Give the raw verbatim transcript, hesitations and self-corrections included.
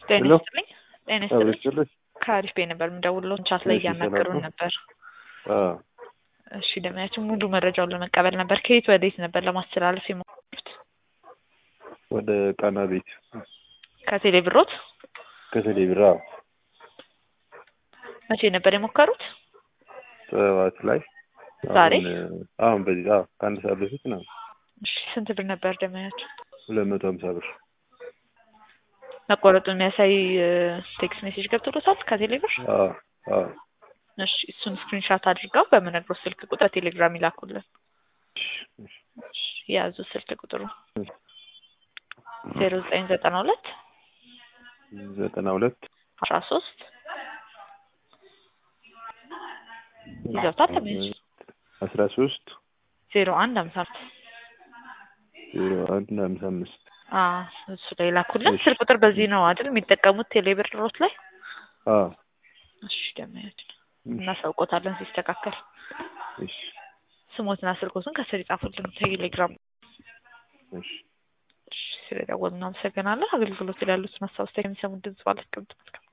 ጤና ሄሎ ይስጥልኝ። ጤና አብረሽ ይስጥልኝ። ጭልሽ ከአሪፍ ቤት ነበር የምደውለው። ቻት ላይ እሺ፣ ሰላም እያናገሩን ነው? ነበር። አዎ እሺ ደምያችን ሙሉ መረጃውን ለመቀበል ነበር። ከየት ወዴት ነበር ለማስተላለፍ የሞከሩት? ወደ ቃና ቤት ከቴሌ ብሮት ከቴሌ ብራ መቼ ነበር የሞከሩት? ጠዋት ላይ ዛሬ? አሁን አሁን በዚህ አዎ ከአንድ ሰዓት በፊት ነው። እሺ ስንት ብር ነበር ደምያችን? ሁለት መቶ ሀምሳ ብር መቆረጡን የሚያሳይ ቴክስት ሜሴጅ ገብቶሎታል ከቴሌ ብር? አዎ አዎ እሺ እሱን ስክሪንሻት አድርገው በምነግረው ስልክ ቁጥር ቴሌግራም ይላኩልን። እሺ ያዙ ስልክ ቁጥሩ ዜሮ ዘጠኝ ዘጠና ሁለት ዘጠና ሁለት አስራ ሶስት ይዘውታል ደምያችን አስራ ሶስት ዜሮ አንድ ሀምሳ አምስት ዜሮ አንድ ሀምሳ አምስት አዎ እሱ ላይ ላኩልን። ስልክ ቁጥር በዚህ ነው አይደል የሚጠቀሙት ቴሌ ብሮት ላይ? አዎ እሺ ደምያችን እናሳውቆታለን ሲስተካከል። እሺ ስሞትና ስልኮትን ከስር ይጻፉልን ቴሌግራም። እሺ እሺ ስለደወሉ እናመሰግናለን። አገልግሎት ላይ ያሉትን ሀሳብ አስተያየት የሚሰሙ ድምጽ ባለስቀምጥ